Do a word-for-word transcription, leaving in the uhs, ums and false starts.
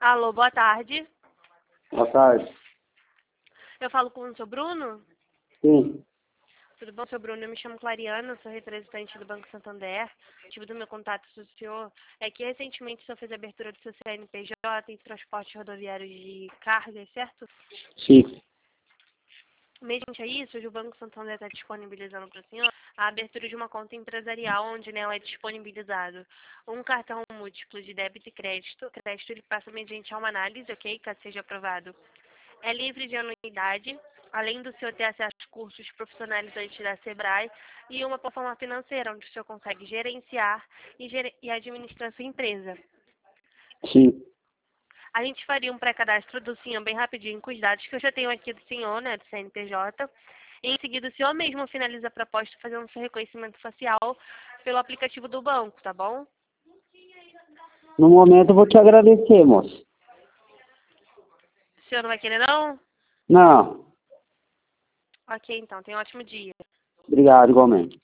Alô, boa tarde. Boa tarde. Eu falo com o seu Bruno? Sim. Tudo bom, seu Bruno? Eu me chamo Clariana, sou representante do Banco Santander. O motivo do meu contato com o senhor é que recentemente o senhor fez a abertura do seu C N P J em transporte rodoviário de cargas, certo? Sim. Mediante a isso, hoje o Banco Santander está disponibilizando para o senhor a abertura de uma conta empresarial, onde nela é disponibilizado um cartão múltiplo de débito e crédito. O crédito ele passa mediante a uma análise, ok? Caso seja aprovado. É livre de anuidade, além do senhor ter acesso a cursos profissionalizantes da Sebrae e uma plataforma financeira, onde o senhor consegue gerenciar e, ger e administrar a sua empresa. Sim. A gente faria um pré-cadastro do senhor bem rapidinho, com os dados que eu já tenho aqui do senhor, né, do C N P J. Em seguida, o senhor mesmo finaliza a proposta fazendo seu reconhecimento facial pelo aplicativo do banco, tá bom? No momento eu vou te agradecer, moço. O senhor não vai querer, não? Não. Ok, então. Tenha um ótimo dia. Obrigado, igualmente.